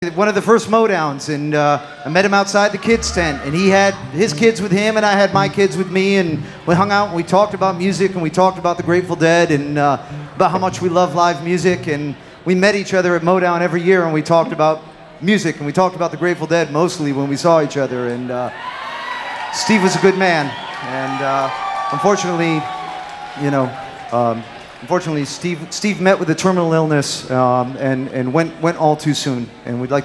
One of the first Modowns, and I met him outside the kids' tent, and he had his kids with him, and I had my kids with me, and we hung out, and we talked about music, and we talked about the Grateful Dead, and about how much we love live music, and we met each other at Modown every year, and we talked about music, and we talked about the Grateful Dead mostly when we saw each other, and Steve was a good man, and unfortunately, Steve met with a terminal illness and went all too soon, and we'd like